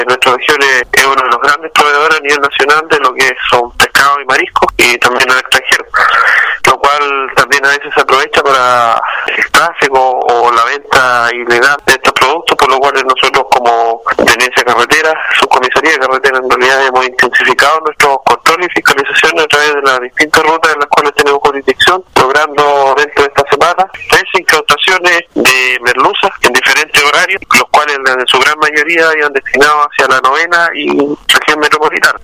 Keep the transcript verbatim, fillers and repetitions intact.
Nuestra región es, es uno de los grandes proveedores a nivel nacional de lo que son pescados y mariscos y también al extranjero, lo cual también a veces se aprovecha para el tráfico o la venta ilegal de estos productos, por lo cual nosotros como Tenencia Carretera, Subcomisaría de Carretera, en realidad hemos intensificado nuestros controles y fiscalizaciones a través de las distintas rutas en las cuales tenemos jurisdicción, logrando dentro de esta semana tres incautaciones de merluzas en diferentes horarios, los cuales en su gran mayoría iban destinados hacia la novena y región metropolitana.